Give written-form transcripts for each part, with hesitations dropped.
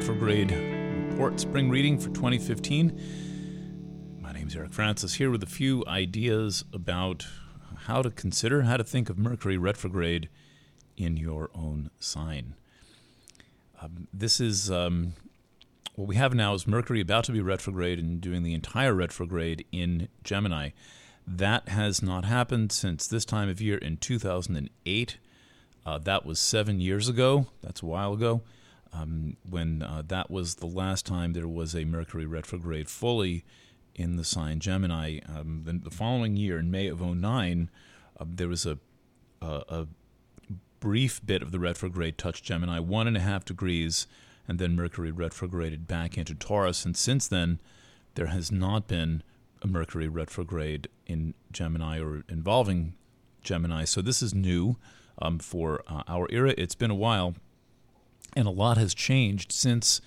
Retrograde Report Spring Reading for 2015. My name's Eric Francis, here with a few ideas about how to think of Mercury retrograde in your own sign. This is what we have now is Mercury about to be retrograde and doing the entire retrograde in Gemini. That has not happened since this time of year in 2008. That was 7 years ago. That's a while ago. When that was the last time there was a Mercury retrograde fully in the sign Gemini. The following year, in May of 2009, there was a brief bit of the retrograde touched Gemini, 1.5 degrees, and then Mercury retrograded back into Taurus. And since then, there has not been a Mercury retrograde in Gemini or involving Gemini. So this is new for our era. It's been a while, and a lot has changed since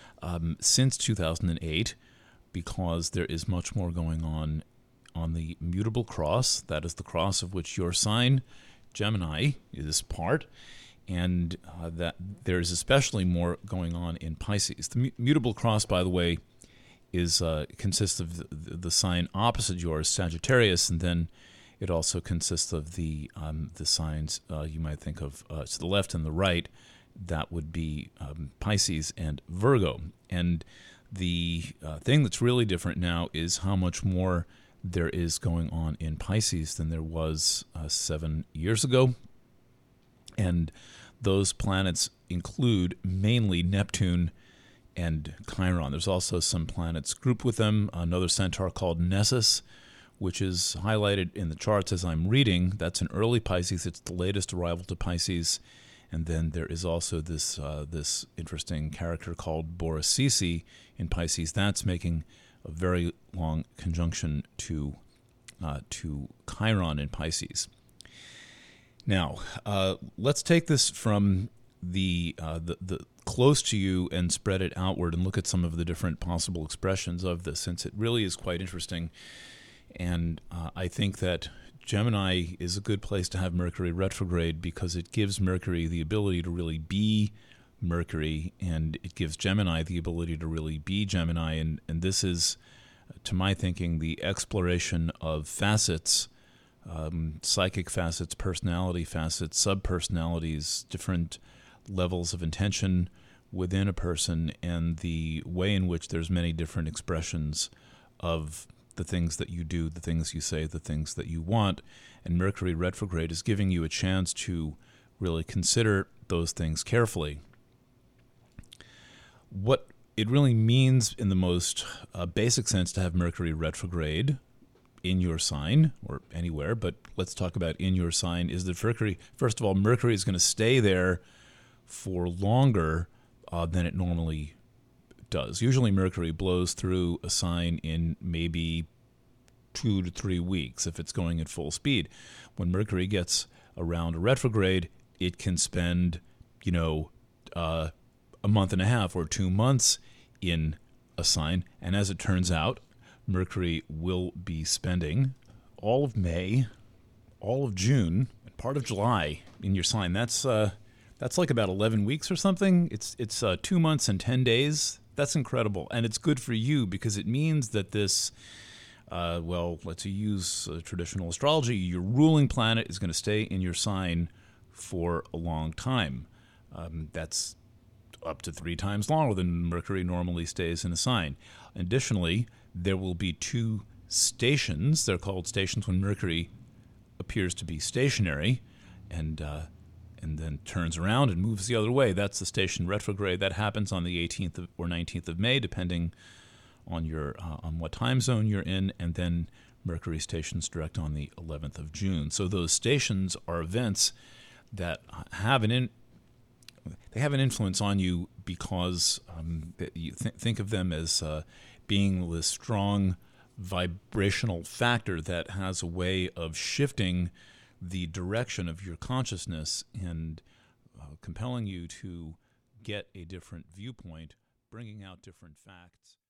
2008, because there is much more going on the mutable cross. That is the cross of which your sign, Gemini, is part, and that there is especially more going on in Pisces. The mutable cross, by the way, consists of the sign opposite yours, Sagittarius, and then it also consists of the signs you might think of to the left and the right. That would be Pisces and Virgo. And the thing that's really different now is how much more there is going on in Pisces than there was 7 years ago. And those planets include mainly Neptune and Chiron. There's also some planets grouped with them, another centaur called Nessus, which is highlighted in the charts as I'm reading. That's an early Pisces. It's the latest arrival to Pisces. And then there is also this interesting character called Borasisi in Pisces. That's making a very long conjunction to Chiron in Pisces. Now, let's take this from the close to you and spread it outward and look at some of the different possible expressions of this, since it really is quite interesting. And I think that Gemini is a good place to have Mercury retrograde because it gives Mercury the ability to really be Mercury, and it gives Gemini the ability to really be Gemini. And this is, to my thinking, the exploration of facets, psychic facets, personality facets, subpersonalities, different levels of intention within a person, and the way in which there's many different expressions of the things that you do, the things you say, the things that you want. And Mercury retrograde is giving you a chance to really consider those things carefully. What it really means in the most basic sense to have Mercury retrograde in your sign, or anywhere, but let's talk about in your sign, is that Mercury, first of all, Mercury is going to stay there for longer than it normally does. Usually Mercury blows through a sign in maybe 2 to 3 weeks if it's going at full speed. When Mercury gets around a retrograde, it can spend, a month and a half or 2 months in a sign. And as it turns out, Mercury will be spending all of May, all of June, and part of July in your sign. That's like about 11 weeks or something. It's 2 months and 10 days. That's incredible, and it's good for you because it means that this, let's use traditional astrology, your ruling planet is going to stay in your sign for a long time. That's up to 3 times longer than Mercury normally stays in a sign. Additionally, there will be 2 stations. They're called stations when Mercury appears to be stationary, and then turns around and moves the other way. That's the station retrograde. That happens on the 18th or 19th of May, depending on on what time zone you're in, and then Mercury stations direct on the 11th of June. So those stations are events that have an influence on you because you think of them as being this strong vibrational factor that has a way of shifting the direction of your consciousness and compelling you to get a different viewpoint, bringing out different facts.